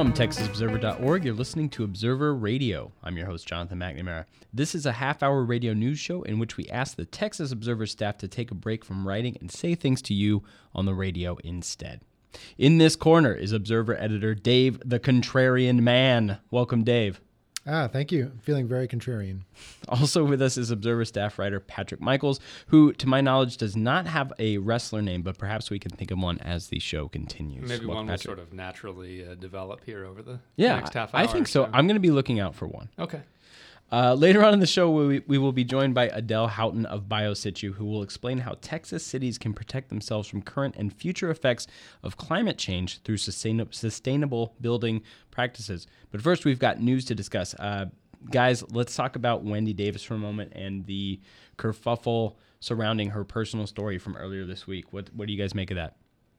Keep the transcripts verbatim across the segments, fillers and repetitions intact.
From Texas Observer dot org, you're listening to Observer Radio. I'm your host, Jonathan McNamara. This is a half-hour radio news show in which we ask the Texas Observer staff to take a break from writing and say things to you on the radio instead. In this corner is Observer editor Dave the Contrarian Man. Welcome, Dave. Ah, thank you. I'm feeling very contrarian. Also with us is Observer staff writer Patrick Michaels, who, to my knowledge, does not have a wrestler name, but perhaps we can think of one as the show continues. Maybe Welcome, one Patrick. will sort of naturally uh, develop here over the yeah, next half hour. I think so. so. I'm going to be looking out for one. Okay. Uh, later on in the show, we, we will be joined by Adele Houghton of BioSitu, who will explain how Texas cities can protect themselves from current and future effects of climate change through sustain- sustainable building practices. But first, we've got news to discuss. Uh, guys, let's talk about Wendy Davis for a moment and the kerfuffle surrounding her personal story from earlier this week. What what do you guys make of that?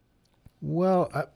Well, I,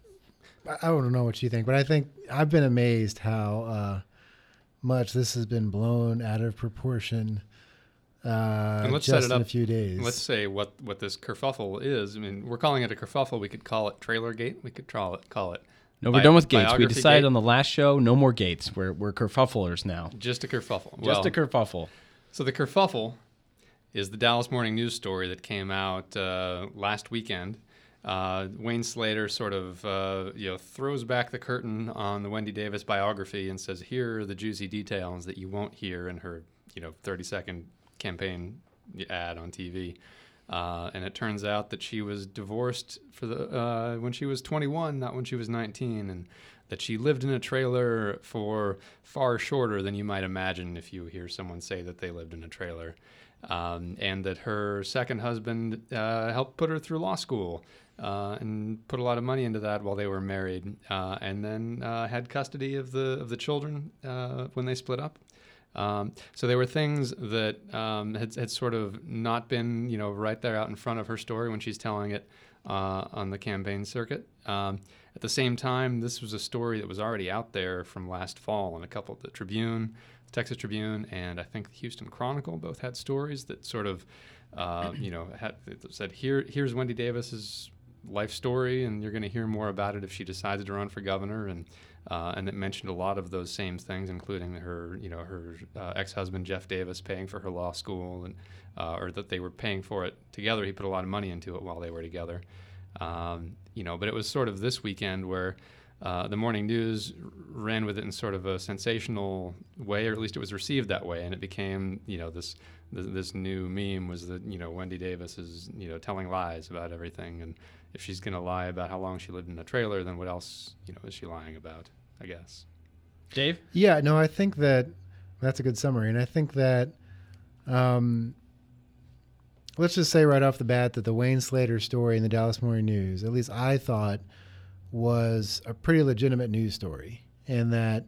I don't know what you think, but I think I've been amazed how uh, much this has been blown out of proportion uh, and let's just set it in up. a few days. Let's say what, what this kerfuffle is. I mean, we're calling it a kerfuffle. We could call it Trailer Gate. We could call it call it. No, we're Bi- done with gates. We biography decided gate. on the last show, no more gates. We're we're kerfufflers now. Just a kerfuffle. Just well, a kerfuffle. So the kerfuffle is the Dallas Morning News story that came out uh, last weekend. Uh, Wayne Slater sort of uh, you know throws back the curtain on the Wendy Davis biography and says, "Here are the juicy details that you won't hear in her you know thirty second campaign ad on T V." Uh, and it turns out that she was divorced for the uh, when she was twenty-one, not when she was nineteen, and that she lived in a trailer for far shorter than you might imagine if you hear someone say that they lived in a trailer, um, and that her second husband uh, helped put her through law school uh, and put a lot of money into that while they were married, uh, and then uh, had custody of the of the children uh, when they split up. Um, so there were things that um, had, had sort of not been, you know, right there out in front of her story when she's telling it uh, on the campaign circuit. Um, at the same time, this was a story that was already out there from last fall, and a couple of the Tribune, the Texas Tribune, and I think the Houston Chronicle both had stories that sort of, uh, you know, had said, here, here's Wendy Davis's life story, and you're going to hear more about it if she decides to run for governor, and Uh, and it mentioned a lot of those same things, including her, you know, her uh, ex-husband Jeff Davis paying for her law school, and uh, or that they were paying for it together. He put a lot of money into it while they were together, um, you know. But it was sort of this weekend where uh, the morning news ran with it in sort of a sensational way, or at least it was received that way, and it became, you know, this this, this new meme was that, you know, Wendy Davis is, you know, telling lies about everything, and if she's going to lie about how long she lived in a trailer, then what else, you know, is she lying about? I guess. Dave? Yeah, no, I think that that's a good summary. And I think that, um, let's just say right off the bat that the Wayne Slater story in the Dallas Morning News, at least I thought, was a pretty legitimate news story. And that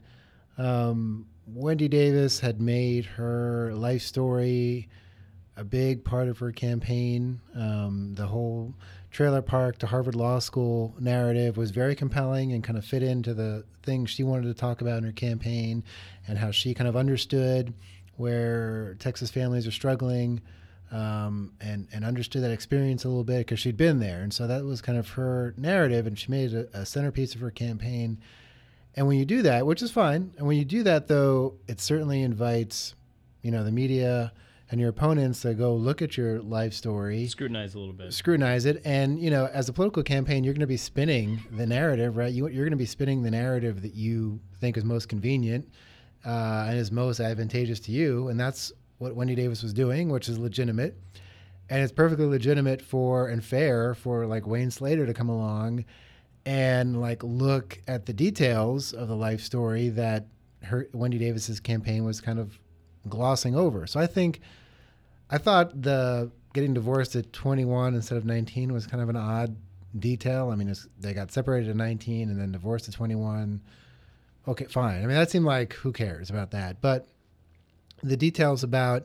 um, Wendy Davis had made her life story a big part of her campaign. Um, the whole trailer park to Harvard Law School narrative was very compelling and kind of fit into the things she wanted to talk about in her campaign, and how she kind of understood where Texas families are struggling, um, and, and understood that experience a little bit because she'd been there. And so that was kind of her narrative, and she made it a, a centerpiece of her campaign. And when you do that, which is fine, and when you do that, though, it certainly invites, you know, the media and your opponents to go look at your life story. Scrutinize a little bit. Scrutinize it. And, you know, as a political campaign, you're going to be spinning the narrative, right? You, you're going to be spinning the narrative that you think is most convenient uh, and is most advantageous to you. And that's what Wendy Davis was doing, which is legitimate. And it's perfectly legitimate for and fair for, like, Wayne Slater to come along and, like, look at the details of the life story that her Wendy Davis's campaign was kind of glossing over. So I think... I thought the getting divorced at twenty-one instead of nineteen was kind of an odd detail. I mean, it's, they got separated at nineteen and then divorced at twenty-one. Okay, fine. I mean, that seemed like, who cares about that? But the details about,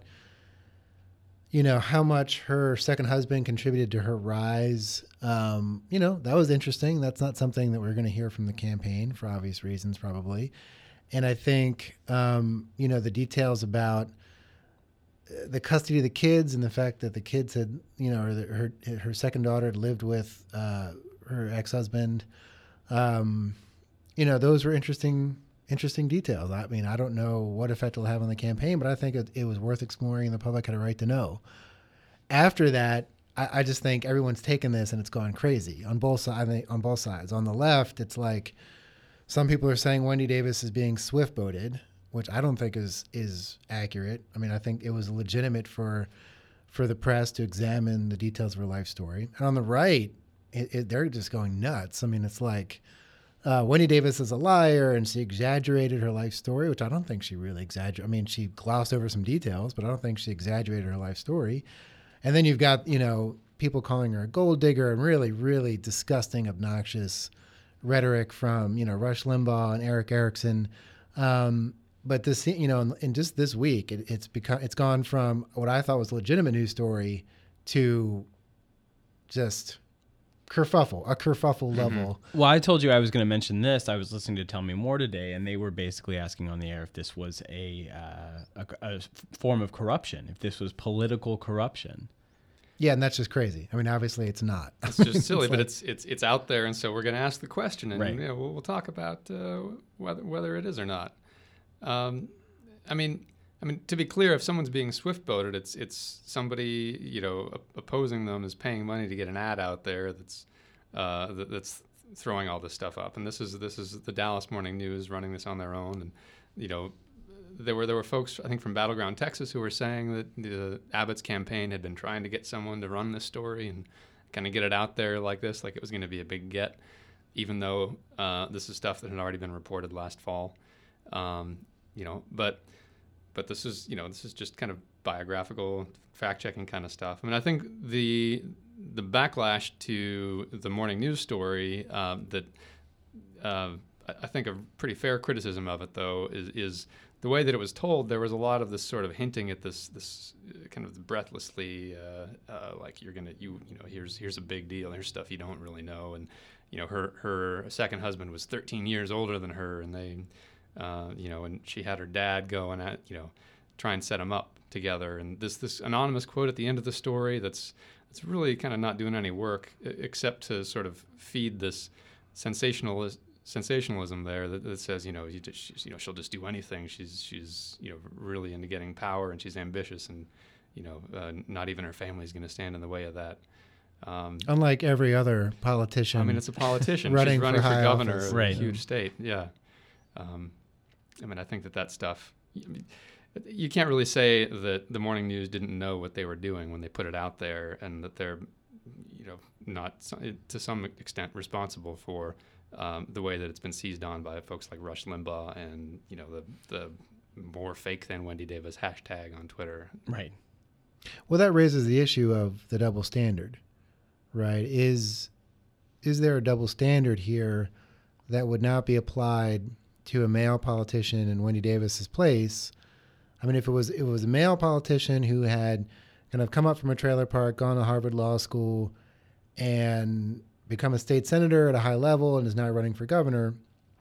you know, how much her second husband contributed to her rise, um, you know, that was interesting. That's not something that we're going to hear from the campaign for obvious reasons, probably. And I think, um, you know, the details about the custody of the kids and the fact that the kids had, you know, or the, her her second daughter had lived with uh, her ex-husband, um, you know, those were interesting, interesting details. I mean, I don't know what effect it'll have on the campaign, but I think it, it was worth exploring, and the public had a right to know. After that, I, I just think everyone's taken this and it's gone crazy on both sides. On both sides, on the left, it's like some people are saying Wendy Davis is being swift boated, which I don't think is is accurate. I mean, I think it was legitimate for for the press to examine the details of her life story. And on the right, it, it, they're just going nuts. I mean, it's like uh, Wendy Davis is a liar, and she exaggerated her life story, which I don't think she really exaggerated. I mean, she glossed over some details, but I don't think she exaggerated her life story. And then you've got, you know, people calling her a gold digger and really, really disgusting, obnoxious rhetoric from, you know, Rush Limbaugh and Eric Erickson. Um, But this, you know, in, in just this week, it, it's become it's gone from what I thought was a legitimate news story to just kerfuffle, a kerfuffle mm-hmm. level. Well, I told you I was going to mention this. I was listening to Tell Me More today, and they were basically asking on the air if this was a, uh, a, a form of corruption, if this was political corruption. Yeah, and that's just crazy. I mean, obviously, it's not. It's just silly, it's but like, it's it's it's out there, and so we're going to ask the question, and right. you know, we'll, we'll talk about uh, whether whether it is or not. Um, I mean, I mean, to be clear, if someone's being swift-boated, it's it's somebody, you know, opposing them is paying money to get an ad out there that's uh, that, that's throwing all this stuff up. And this is this is the Dallas Morning News running this on their own. And you know, there were there were folks I think from Battleground, Texas, who were saying that the Abbott's campaign had been trying to get someone to run this story and kind of get it out there like this, like it was going to be a big get, even though uh, this is stuff that had already been reported last fall. Um, you know, but but this is you know this is just kind of biographical fact checking kind of stuff. I mean, I think the the backlash to the morning news story uh, that uh, I think a pretty fair criticism of it though is is the way that it was told. There was a lot of this sort of hinting at this this kind of breathlessly uh, uh, like you're gonna you you know here's here's a big deal, here's stuff you don't really know, and you know her her second husband was thirteen years older than her, and they. Uh, you know, and she had her dad go and, at, you know, try and set them up together. And this this anonymous quote at the end of the story that's that's really kind of not doing any work except to sort of feed this sensational sensationalism there that, that says, you know, you, just, she's, you know, she'll just do anything. She's she's you know really into getting power, and she's ambitious, and you know, uh, not even her family's going to stand in the way of that. Um, Unlike every other politician. I mean, it's a politician. running she's running for, for high governor office. of right. a huge state. Yeah. Um, I mean, I think that that stuff, you can't really say that the morning news didn't know what they were doing when they put it out there, and that they're, you know, not to some extent responsible for um, the way that it's been seized on by folks like Rush Limbaugh and, you know, the, the more fake than Wendy Davis hashtag on Twitter. Right. Well, that raises the issue of the double standard, right? Is, is there a double standard here that would not be applied to a male politician in Wendy Davis's place? I mean, if it was it was a male politician who had kind of come up from a trailer park, gone to Harvard Law School, and become a state senator at a high level and is now running for governor,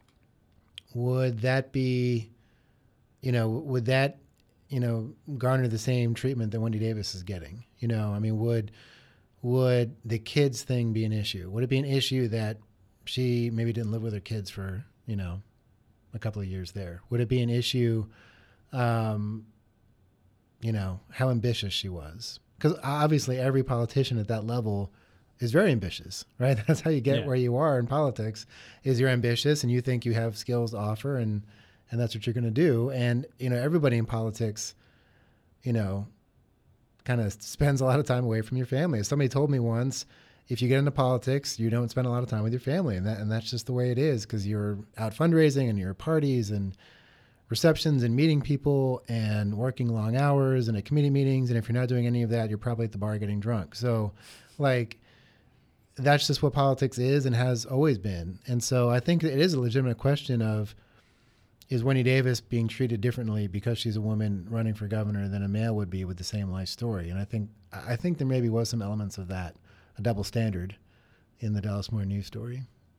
would that be, you know, would that, you know, garner the same treatment that Wendy Davis is getting? You know, I mean, would would the kids thing be an issue? Would it be an issue that she maybe didn't live with her kids for, you know, a couple of years there? Would it be an issue, um, you know, how ambitious she was? Because obviously every politician at that level is very ambitious, right? That's how you get yeah. where you are in politics, is you're ambitious and you think you have skills to offer, and, and that's what you're going to do. And, you know, everybody in politics, you know, kind of spends a lot of time away from your family. Somebody told me once, if you get into politics, you don't spend a lot of time with your family, and that and that's just the way it is, because you're out fundraising and you're at parties and receptions and meeting people and working long hours and at committee meetings, and if you're not doing any of that, you're probably at the bar getting drunk. So, like, that's just what politics is and has always been. And so I think it is a legitimate question of, is Wendy Davis being treated differently because she's a woman running for governor than a male would be with the same life story? And I think I think there maybe was some elements of that, a double standard in the Dallas Morning News story.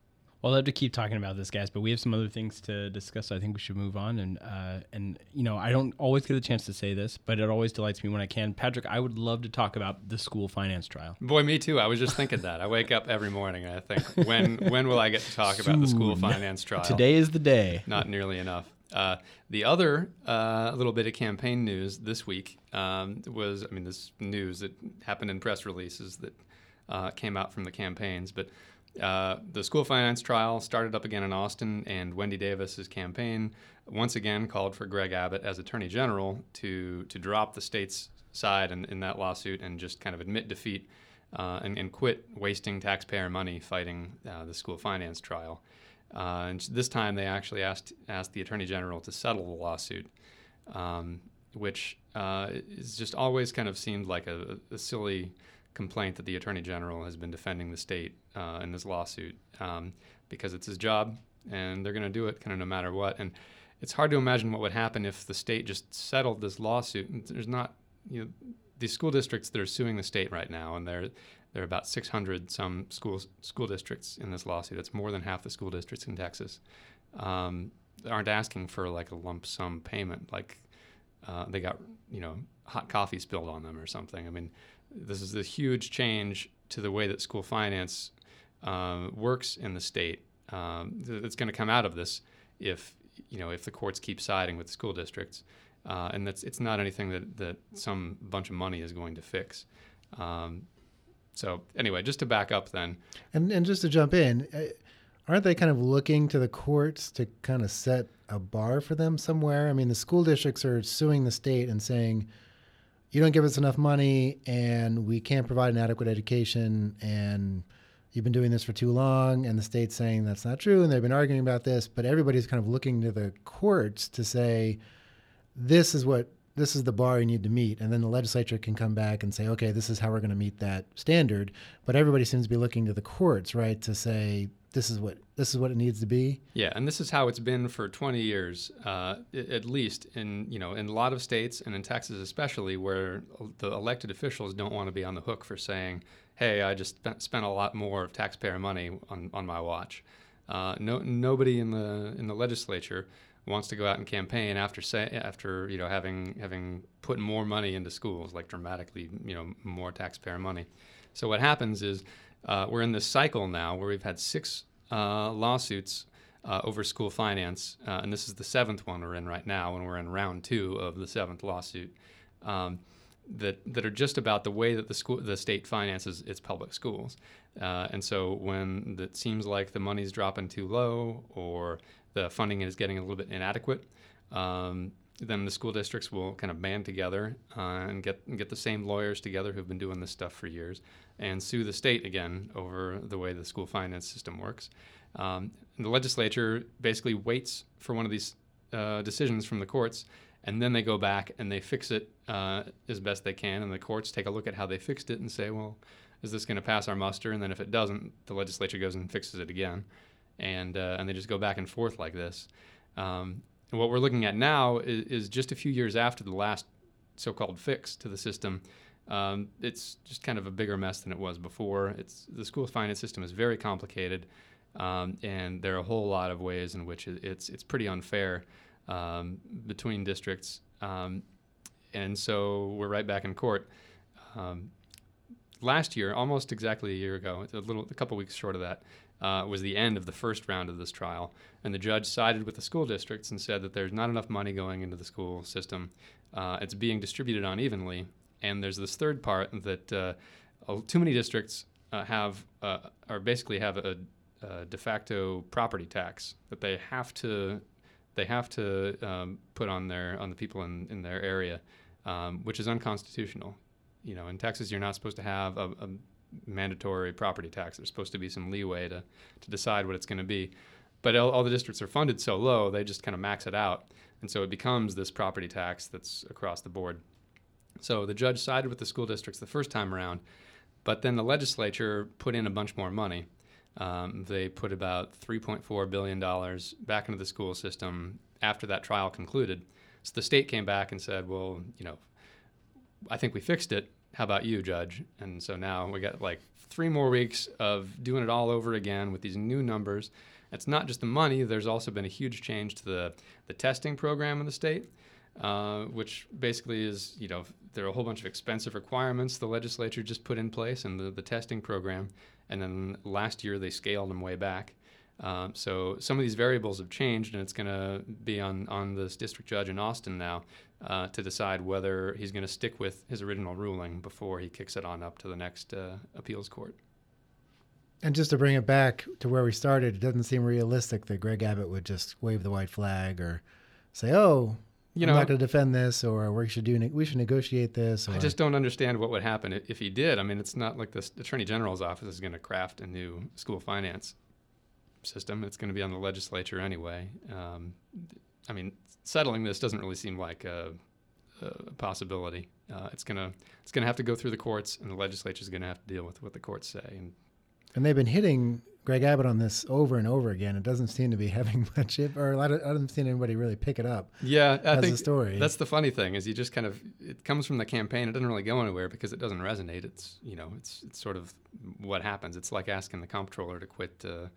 Well, I'd love to keep talking about this, guys, but we have some other things to discuss. So I think we should move on. And, uh, and you know, I don't always get a chance to say this, but it always delights me when I can. Patrick, I would love to talk about the school finance trial. Boy, me too. I was just thinking that. I wake up every morning and I think, when when will I get to talk about the school finance trial? Today is the day. Not nearly enough. Uh, the other uh, little bit of campaign news this week um, was, I mean, this news that happened in press releases that uh, came out from the campaigns, but Uh, the school finance trial started up again in Austin, and Wendy Davis's campaign once again called for Greg Abbott as Attorney General to to drop the state's side in, in that lawsuit and just kind of admit defeat uh, and, and quit wasting taxpayer money fighting uh, the school finance trial. Uh, and this time they actually asked asked the Attorney General to settle the lawsuit, um, which uh, is just always kind of seemed like a, a silly complaint that the Attorney General has been defending the state uh, in this lawsuit um, because it's his job and they're going to do it kind of no matter what. And it's hard to imagine what would happen if the state just settled this lawsuit. There's not, you know, these school districts that are suing the state right now, and there there are about six hundred some schools school districts in this lawsuit. That's more than half the school districts in Texas. Um, aren't asking for like a lump sum payment, like uh, they got, you know, hot coffee spilled on them or something. I mean, this is a huge change to the way that school finance uh, works in the state. Um, that's going to come out of this if, you know, if the courts keep siding with the school districts. Uh, and that's it's not anything that, that some bunch of money is going to fix. Um, so anyway, just to back up then. And and just to jump in, aren't they kind of looking to the courts to kind of set a bar for them somewhere? I mean, the school districts are suing the state and saying, you don't give us enough money and we can't provide an adequate education and you've been doing this for too long. And the state's saying that's not true. And they've been arguing about this, but everybody's kind of looking to the courts to say, this is what, this is the bar you need to meet. And then the legislature can come back and say, okay, this is how we're going to meet that standard. But everybody seems to be looking to the courts, right, to say, this is what this is what it needs to be. Yeah, and this is how it's been for twenty years, uh, at least in you know in a lot of states and in Texas especially, where the elected officials don't want to be on the hook for saying, "Hey, I just spent a lot more of taxpayer money on, on my watch." Uh, no, nobody in the in the legislature wants to go out and campaign after say after you know having having put more money into schools, like dramatically you know more taxpayer money. So what happens is. Uh, we're in this cycle now where we've had six uh, lawsuits uh, over school finance, uh, and this is the seventh one we're in right now, and we're in round two of the seventh lawsuit um, that that are just about the way that the school, the state finances its public schools. Uh, and so when it seems like the money's dropping too low or the funding is getting a little bit inadequate, um, then the school districts will kind of band together uh, and get and get the same lawyers together who've been doing this stuff for years and sue the state again over the way the school finance system works. Um, and the legislature basically waits for one of these uh, decisions from the courts, and then they go back and they fix it uh, as best they can, and the courts take a look at how they fixed it and say, well, is this going to pass our muster? And then if it doesn't, the legislature goes and fixes it again, and uh, and they just go back and forth like this. Um, And what we're looking at now is, is just a few years after the last so-called fix to the system. Um, it's just kind of a bigger mess than it was before. It's the school finance system is very complicated, um, and there are a whole lot of ways in which it, it's it's pretty unfair um, between districts. Um, and so we're right back in court. Um, last year, almost exactly a year ago, a little, a couple weeks short of that, uh, was the end of the first round of this trial. And the judge sided with the school districts and said that there's not enough money going into the school system. Uh, it's being distributed unevenly. And there's this third part that uh, too many districts uh, have, uh, or basically have a, a de facto property tax that they have to, they have to um, put on their on the people in, in their area, um, which is unconstitutional. You know, in Texas, you're not supposed to have a, a mandatory property tax. There's supposed to be some leeway to, to decide what it's going to be. But all, all the districts are funded so low, they just kind of max it out. And so it becomes this property tax that's across the board. So the judge sided with the school districts the first time around, but then the legislature put in a bunch more money. Um, they put about three point four billion dollars back into the school system after that trial concluded. So the state came back and said, well, you know, I think we fixed it. How about you, Judge? And so now we got like three more weeks of doing it all over again with these new numbers, it's not just the money. There's also been a huge change to the, the testing program in the state, uh, which basically is, you know, there are a whole bunch of expensive requirements the legislature just put in place in the, the testing program. And then last year they scaled them way back. Um, so some of these variables have changed, and it's going to be on, on this district judge in Austin now uh, to decide whether he's going to stick with his original ruling before he kicks it on up to the next uh, appeals court. And just to bring it back to where we started, it doesn't seem realistic that Greg Abbott would just wave the white flag or say, "Oh, you I'm know, not going to defend this," or "We should do, we should negotiate this." Or, I just don't understand what would happen if he did. I mean, it's not like the Attorney General's office is going to craft a new school finance system. It's going to be on the legislature anyway. Um, I mean, settling this doesn't really seem like a, a possibility. Uh, it's gonna it's gonna have to go through the courts, and the legislature is going to have to deal with what the courts say. And and they've been hitting Greg Abbott on this over and over again. It doesn't seem to be having much, or a lot of, I haven't seen anybody really pick it up. Yeah, I as think a story. That's the funny thing is you just kind of it comes from the campaign. It doesn't really go anywhere because it doesn't resonate. It's you know it's it's sort of what happens. It's like asking the comptroller to quit. Uh,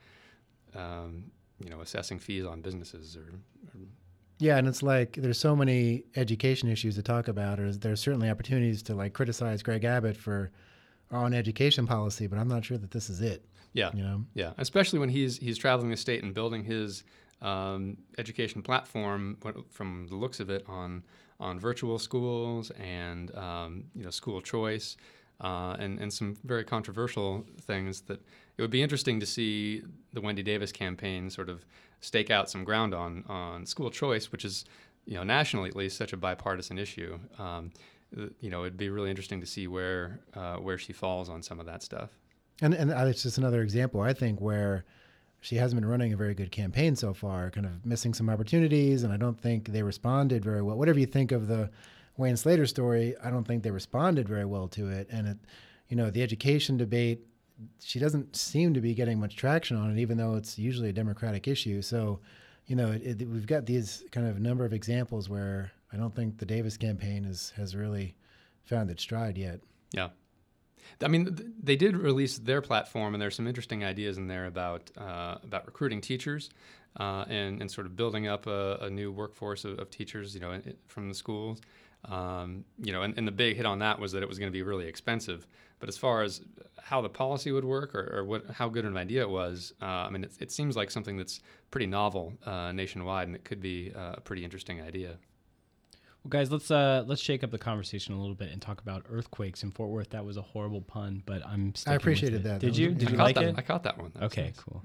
Um, you know, assessing fees on businesses or, or yeah, and it's like there's so many education issues to talk about, or there's certainly opportunities to like criticize Greg Abbott for our own education policy, but I'm not sure that this is it. Yeah, you know, yeah, especially when he's he's traveling the state and building his um, education platform from the looks of it on on virtual schools and um, you know school choice. Uh, and, and some very controversial things that it would be interesting to see the Wendy Davis campaign sort of stake out some ground on on school choice, which is, you know, nationally at least such a bipartisan issue. Um, you know, it'd be really interesting to see where uh, where she falls on some of that stuff. And and it's just another example, I think, where she hasn't been running a very good campaign so far, kind of missing some opportunities, and I don't think they responded very well. Whatever you think of the Wayne Slater story, I don't think they responded very well to it. And, it, you know, the education debate, she doesn't seem to be getting much traction on it, even though it's usually a Democratic issue. So, you know, it, it, we've got these kind of number of examples where I don't think the Davis campaign is, has really found its stride yet. Yeah. I mean, th- they did release their platform, and there's some interesting ideas in there about uh, about recruiting teachers uh, and, and sort of building up a, a new workforce of, of teachers, you know, in, from the schools. Um, you know, and, and the big hit on that was that it was going to be really expensive. But as far as how the policy would work or, or what, how good an idea it was, uh, I mean, it, it seems like something that's pretty novel uh, nationwide, and it could be uh, a pretty interesting idea. Well, guys, let's uh, let's shake up the conversation a little bit and talk about earthquakes in Fort Worth. That was a horrible pun, but I'm sticking I appreciated with it. that. Did that you? was, Did I you caught like that, it? I caught that one. That okay, nice. cool.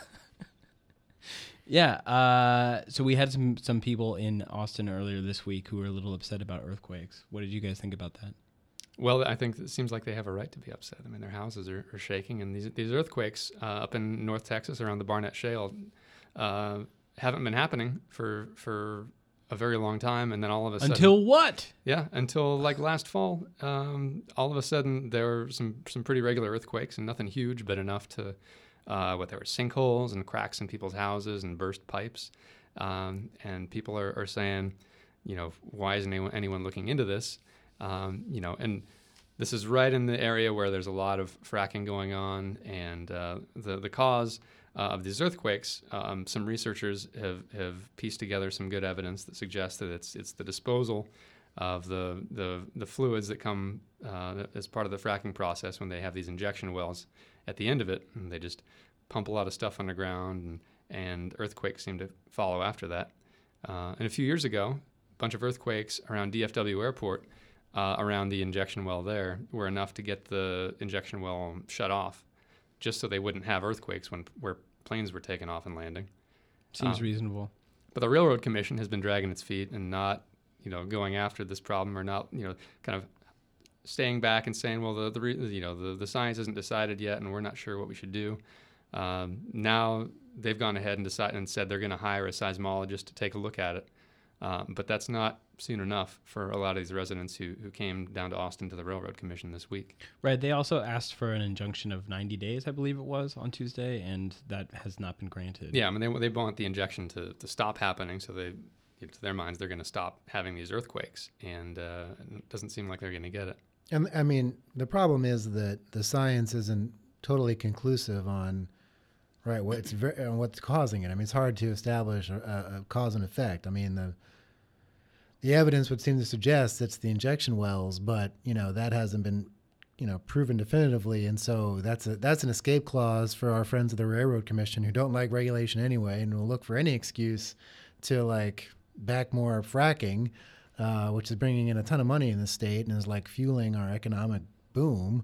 Yeah. Uh, so we had some some people in Austin earlier this week who were a little upset about earthquakes. What did you guys think about that? Well, I think it seems like they have a right to be upset. I mean, their houses are, are shaking, and these these earthquakes uh, up in North Texas around the Barnett Shale uh, haven't been happening for for a very long time, and then all of a sudden, Until what? yeah, until like last fall, um, all of a sudden there were some some pretty regular earthquakes, and nothing huge, but enough to uh, what there were sinkholes and cracks in people's houses and burst pipes, um, and people are, are saying, you know, why isn't anyone, anyone looking into this? Um, you know, and this is right in the area where there's a lot of fracking going on, and uh, the the cause uh, of these earthquakes. Um, some researchers have, have pieced together some good evidence that suggests that it's it's the disposal of the the, the fluids that come uh, as part of the fracking process when they have these injection wells at the end of it, and they just pump a lot of stuff underground, and, and earthquakes seem to follow after that. Uh, and a few years ago, a bunch of earthquakes around D F W Airport. Uh, around the injection well there were enough to get the injection well shut off, just so they wouldn't have earthquakes when where planes were taking off and landing. Seems um, reasonable. But the Railroad Commission has been dragging its feet and not, you know, going after this problem, or not, you know, kind of staying back and saying, well, the, the you know the, the science isn't decided yet, and we're not sure what we should do. Um, now they've gone ahead and decided and said they're going to hire a seismologist to take a look at it. Um, but that's not soon enough for a lot of these residents who, who came down to Austin to the Railroad Commission this week. Right. They also asked for an injunction of ninety days, I believe it was, on Tuesday, and that has not been granted. Yeah, I mean, they they want the injection to, to stop happening, so they, to their minds, they're going to stop having these earthquakes, and uh, it doesn't seem like they're going to get it. And I mean, the problem is that the science isn't totally conclusive on Right. Well, it's very, uh, what's causing it. I mean, it's hard to establish a, a cause and effect. I mean, the the evidence would seem to suggest it's the injection wells, but you know that hasn't been, you know, proven definitively, and so that's a that's an escape clause for our friends of the Railroad Commission who don't like regulation anyway, and will look for any excuse to like back more fracking, uh, which is bringing in a ton of money in the state and is like fueling our economic boom.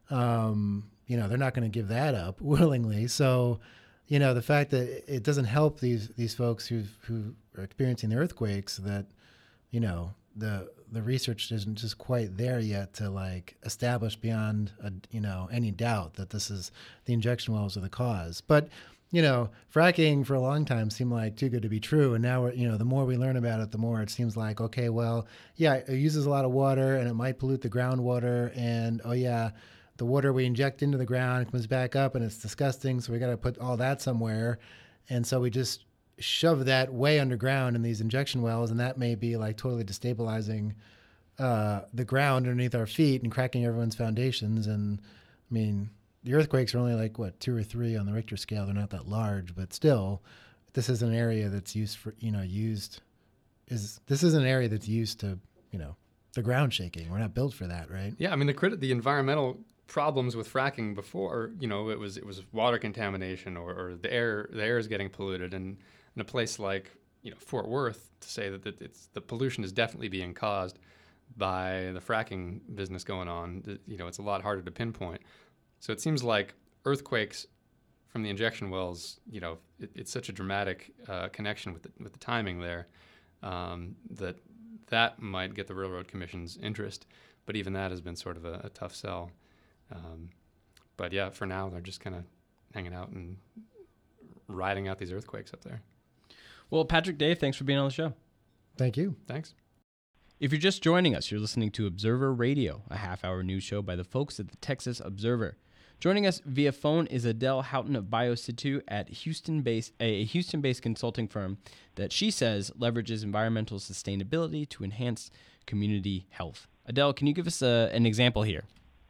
Um, you know, they're not going to give that up willingly. So, you know, the fact that it doesn't help these these folks who who are experiencing the earthquakes, that, you know, the the research isn't just quite there yet to like establish beyond a, you know, any doubt that this is the injection wells are the cause. But, you know, fracking for a long time seemed like too good to be true, and now we're, you know, the more we learn about it, the more it seems like, okay, well, yeah, it uses a lot of water and it might pollute the groundwater, and oh yeah, the water we inject into the ground comes back up and it's disgusting, so we got to put all that somewhere. And so we just shove that way underground in these injection wells, and that may be like totally destabilizing uh, the ground underneath our feet and cracking everyone's foundations. And I mean, the earthquakes are only like, what, two or three on the Richter scale. They're not that large, but still, this is an area that's used for, you know, used, is this is an area that's used to, you know, the ground shaking. We're not built for that, right? Yeah, I mean, the crit- the environmental problems with fracking before, you know, it was it was water contamination, or, or the air the air is getting polluted, and in a place like, you know, Fort Worth, to say that that it's the pollution is definitely being caused by the fracking business going on, you know, it's a lot harder to pinpoint. So it seems like earthquakes from the injection wells, you know, it, it's such a dramatic uh, connection with the, with the timing there, um, that that might get the Railroad Commission's interest, but even that has been sort of a, a tough sell. Um, but yeah, for now, they're just kind of hanging out and riding out these earthquakes up there. Well, Patrick, Dave, thanks for being on the show. Thank you. Thanks. If you're just joining us, you're listening to Observer Radio, a half-hour news show by the folks at the Texas Observer. Joining us via phone is Adele Houghton of BioSitu at Houston-based, a Houston-based consulting firm that she says leverages environmental sustainability to enhance community health. Adele, can you give us a, an example here?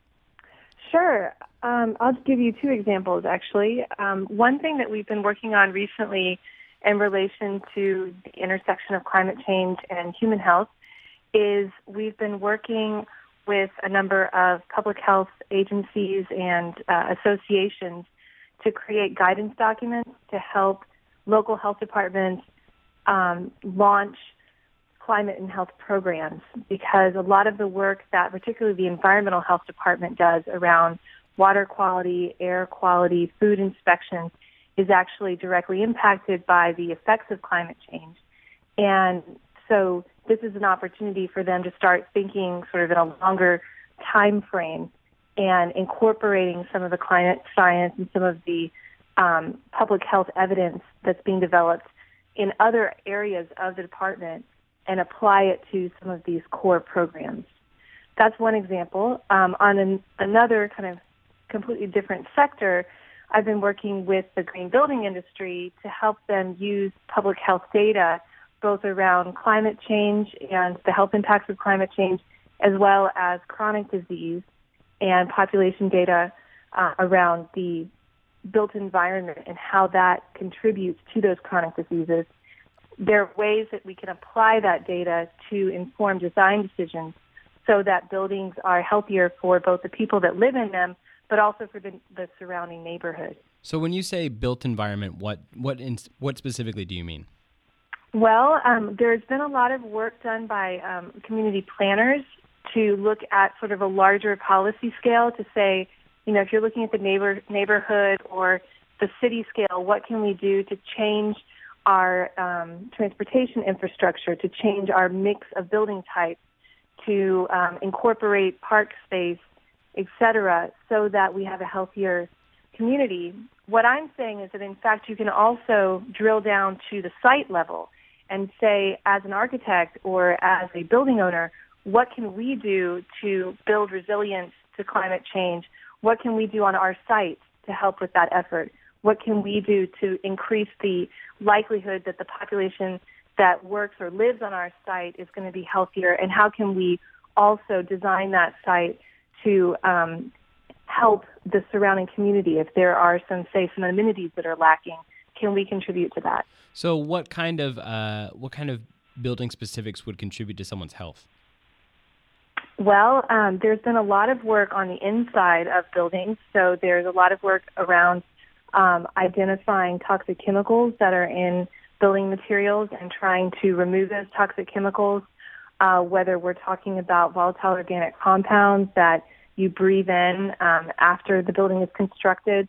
Sure. Um, I'll just give you two examples, actually. Um, one thing that we've been working on recently in relation to the intersection of climate change and human health is we've been working with a number of public health agencies and uh, associations to create guidance documents to help local health departments um, launch climate and health programs, because a lot of the work that particularly the environmental health department does around water quality, air quality, food inspections is actually directly impacted by the effects of climate change. And so this is an opportunity for them to start thinking sort of in a longer time frame and incorporating some of the climate science and some of the um, public health evidence that's being developed in other areas of the department and apply it to some of these core programs. That's one example. Um, on an, another kind of completely different sector, I've been working with the green building industry to help them use public health data both around climate change and the health impacts of climate change, as well as chronic disease and population data uh, around the built environment and how that contributes to those chronic diseases. There are ways that we can apply that data to inform design decisions so that buildings are healthier for both the people that live in them, but also for the, the surrounding neighborhood. So when you say built environment, what what in, what specifically do you mean? Well, um, there's been a lot of work done by um, community planners to look at sort of a larger policy scale to say, you know, if you're looking at the neighbor neighborhood or the city scale, what can we do to change our um, transportation infrastructure, to change our mix of building types, to um, incorporate park space, et cetera, so that we have a healthier community. What I'm saying is that, in fact, you can also drill down to the site level and say, as an architect or as a building owner, what can we do to build resilience to climate change? What can we do on our site to help with that effort? What can we do to increase the likelihood that the population that works or lives on our site is going to be healthier? And how can we also design that site to um, help the surrounding community? If there are some, say, some amenities that are lacking, can we contribute to that? So what kind of uh, what kind of building specifics would contribute to someone's health? Well, um, there's been a lot of work on the inside of buildings. So there's a lot of work around um, identifying toxic chemicals that are in building materials and trying to remove those toxic chemicals, uh, whether we're talking about volatile organic compounds that you breathe in um, after the building is constructed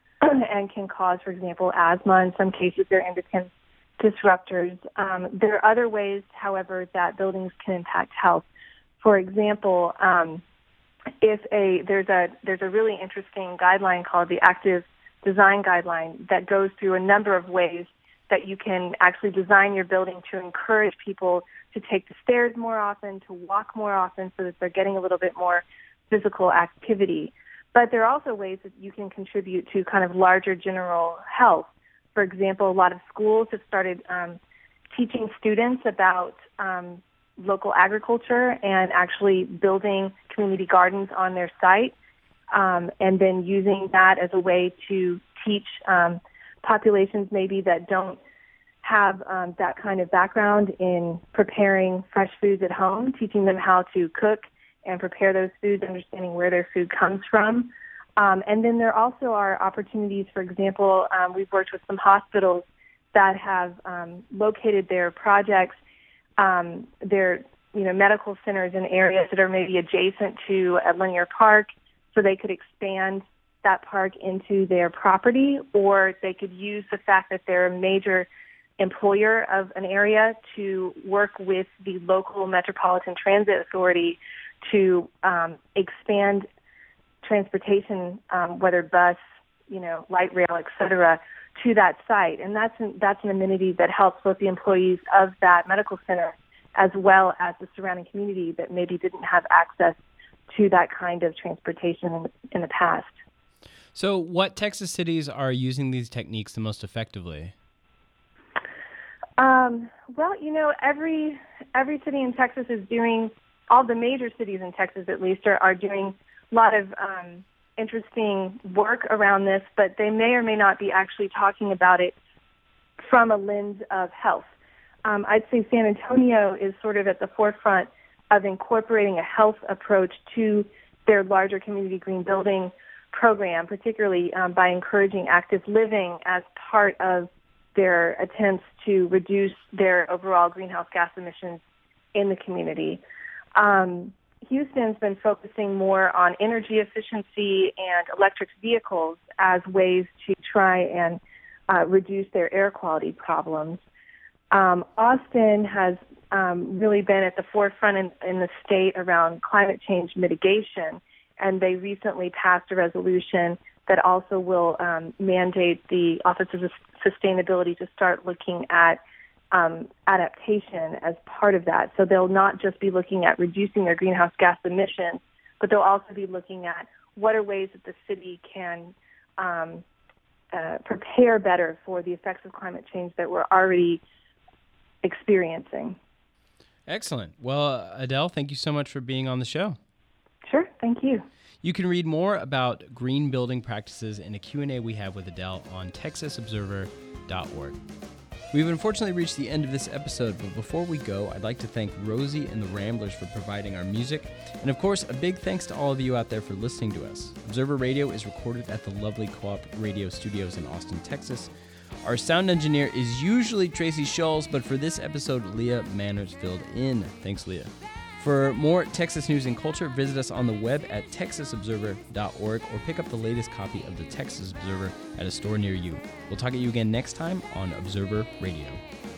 and can cause, for example, asthma. In some cases, they're endocrine disruptors. Um, there are other ways, however, that buildings can impact health. For example, um, if a there's a there's a really interesting guideline called the Active Design Guideline that goes through a number of ways that you can actually design your building to encourage people to take the stairs more often, to walk more often, so that they're getting a little bit more physical activity. But there are also ways that you can contribute to kind of larger general health. For example, a lot of schools have started um, teaching students about um, local agriculture and actually building community gardens on their site, um, and then using that as a way to teach um, populations maybe that don't have um, that kind of background in preparing fresh foods at home, teaching them how to cook and prepare those foods, understanding where their food comes from. Um, and then there also are opportunities, for example, um, we've worked with some hospitals that have um, located their projects, um, their you know, medical centers in areas that are maybe adjacent to a linear park, so they could expand that park into their property, or they could use the fact that they're a major employer of an area to work with the local Metropolitan Transit Authority to um, expand transportation, um, whether bus, you know, light rail, et cetera, to that site. And that's an, that's an amenity that helps both the employees of that medical center as well as the surrounding community that maybe didn't have access to that kind of transportation in the, in the past. So what Texas cities are using these techniques the most effectively? Um, well, you know, every every city in Texas is doing, all the major cities in Texas at least, are, are doing a lot of um, interesting work around this, but they may or may not be actually talking about it from a lens of health. Um, I'd say San Antonio is sort of at the forefront of incorporating a health approach to their larger community green building program, particularly um, by encouraging active living as part of their attempts to reduce their overall greenhouse gas emissions in the community. Um, Houston's been focusing more on energy efficiency and electric vehicles as ways to try and uh, reduce their air quality problems. Um, Austin has um, really been at the forefront in, in the state around climate change mitigation, and they recently passed a resolution that also will um, mandate the Office of Sustainability to start looking at um, adaptation as part of that. So they'll not just be looking at reducing their greenhouse gas emissions, but they'll also be looking at what are ways that the city can um, uh, prepare better for the effects of climate change that we're already experiencing. Excellent. Well, Adele, thank you so much for being on the show. Sure. Thank you. You can read more about green building practices in a Q and A we have with Adele on texas observer dot org. We've unfortunately reached the end of this episode, but before we go, I'd like to thank Rosie and the Ramblers for providing our music. And of course, a big thanks to all of you out there for listening to us. Observer Radio is recorded at the lovely Co-op Radio Studios in Austin, Texas. Our sound engineer is usually Tracy Schulz, but for this episode, Leah Manners filled in. Thanks, Leah. For more Texas news and culture, visit us on the web at texas observer dot org or pick up the latest copy of the Texas Observer at a store near you. We'll talk to you again next time on Observer Radio.